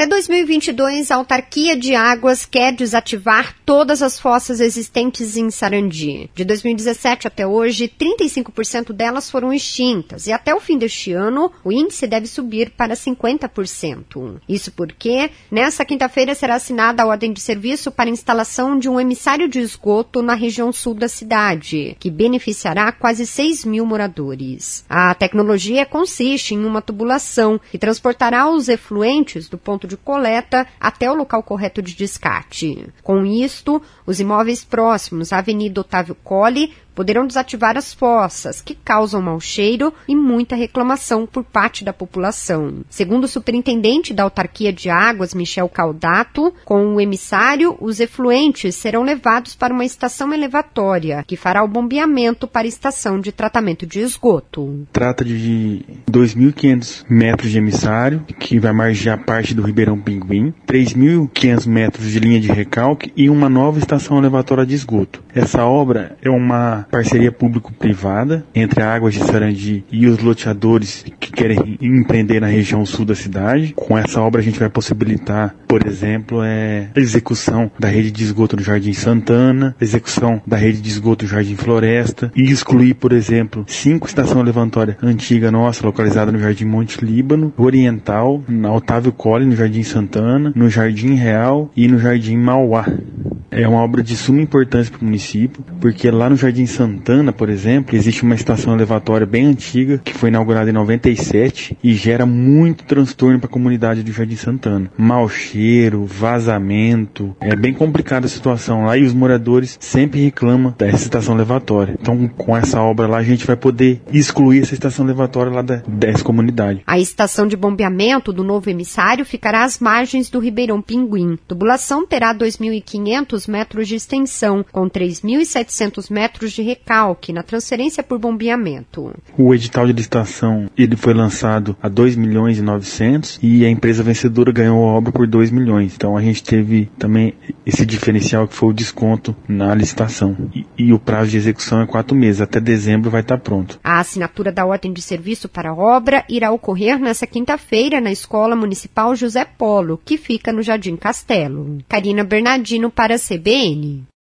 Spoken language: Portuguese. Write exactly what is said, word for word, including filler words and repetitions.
Até dois mil e vinte e dois, a Autarquia de Águas quer desativar todas as fossas existentes em Sarandi. De dois mil e dezessete até hoje, trinta e cinco por cento delas foram extintas e até o fim deste ano, o índice deve subir para cinquenta por cento. Isso porque, nesta quinta-feira, será assinada a ordem de serviço para a instalação de um emissário de esgoto na região sul da cidade, que beneficiará quase seis mil moradores. A tecnologia consiste em uma tubulação que transportará os efluentes do ponto de coleta até o local correto de descarte. Com isto, os imóveis próximos à Avenida Otávio Colli poderão desativar as fossas, que causam mau cheiro e muita reclamação por parte da população. Segundo o superintendente da Autarquia de Águas, Michel Caldato, com o emissário, os efluentes serão levados para uma estação elevatória, que fará o bombeamento para a estação de tratamento de esgoto. Trata de dois mil e quinhentos metros de emissário, que vai margear parte do Ribeirão Pinguim, três mil e quinhentos metros de linha de recalque e uma nova estação elevatória de esgoto. Essa obra é uma parceria público-privada entre a Águas de Sarandi e os loteadores que querem empreender na região sul da cidade. Com essa obra a gente vai possibilitar, por exemplo, é, a execução da rede de esgoto no Jardim Santana, a execução da rede de esgoto no Jardim Floresta e excluir, por exemplo, cinco estações elevatórias antigas nossa, localizada no Jardim Monte Líbano, Oriental, na Otávio Colli, no Jardim Santana, no Jardim Real e no Jardim Mauá. É uma obra de suma importância para o município, porque lá no Jardim Santana, por exemplo, existe uma estação elevatória bem antiga, que foi inaugurada em noventa e sete e gera muito transtorno para a comunidade do Jardim Santana. Mau cheiro, vazamento, é bem complicada a situação lá e os moradores sempre reclamam dessa estação elevatória. Então, com essa obra lá, a gente vai poder excluir essa estação elevatória lá da, dessa comunidade. A estação de bombeamento do novo emissário ficará às margens do Ribeirão Pinguim. A tubulação terá dois mil e quinhentos metros de extensão, com três mil e setecentos metros de recalque na transferência por bombeamento. O edital de licitação ele foi lançado a dois milhões e novecentos e a empresa vencedora ganhou a obra por dois milhões. Então a gente teve também esse diferencial que foi o desconto na licitação. E, e o prazo de execução é quatro meses, até dezembro vai estar pronto. A assinatura da ordem de serviço para a obra irá ocorrer nesta quinta-feira na Escola Municipal José Polo, que fica no Jardim Castelo. Karina Bernardino para a C B N.